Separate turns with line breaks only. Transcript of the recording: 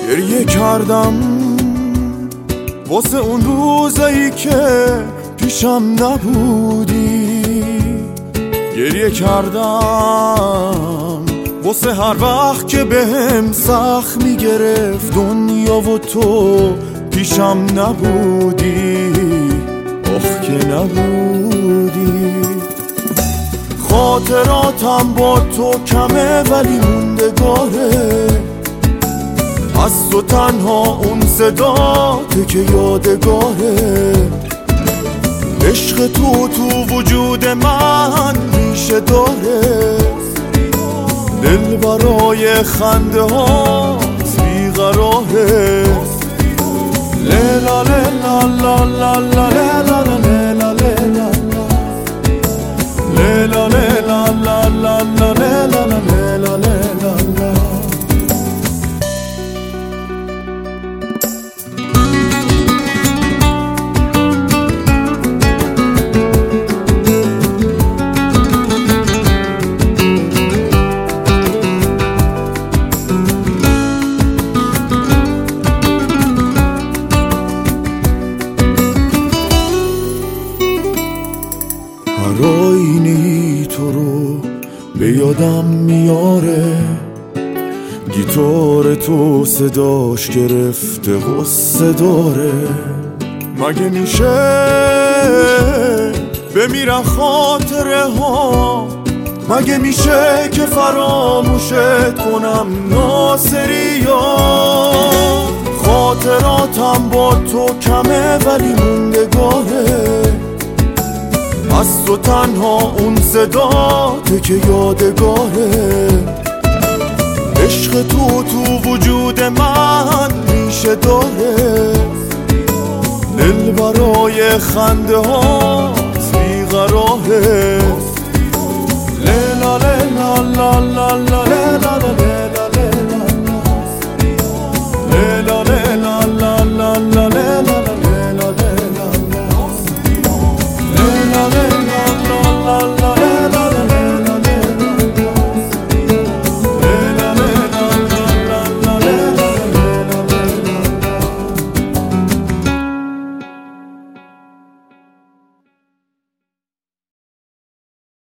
گریه کردم واسه اون روزایی که پیشم نبودی، گریه کردم واسه هر وقت که بهم سخت میگرفت دنیا و تو پیشم نبودی، آخ که نبودی. خاطراتم با تو کمه ولی موندگاره، از تو تنها اون صداته که یادگاره. عشق تو وجود من ریشه داره، دل برای خنده هات بیقراره. لیلا لیلا لا لا لا لیلا لیلا لیلا لیلا لیلا لا لا لا لیلا لیلا لیلا لا. هر آینی تو رو به یادم میاره، گیتار تو صداش گرفته غصه داره. مگه میشه بمیرن خاطره ها، مگه میشه که فراموشت کنم ناصریا. خاطراتم با تو کمه ولی موندگاره، از تو تنها اون صداته که یادگاره. عشق تو وجود من ریشه داره، دل برای خنده هات بیقراره. لیلا لیلا لا لا لا لیلا لیلا